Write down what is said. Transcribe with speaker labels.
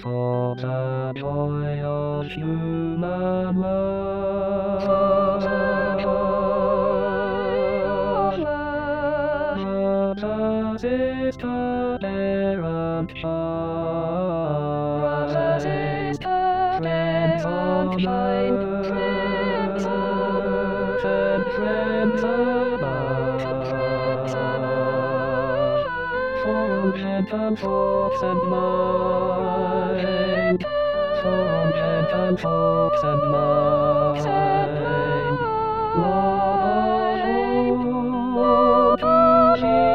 Speaker 1: for the joy of human love. Brother, sister, parent, child. Brother, sister, friends of mine, friends above. For gentle thoughts and mind, for gentle thoughts and mind, love us all to Jesus.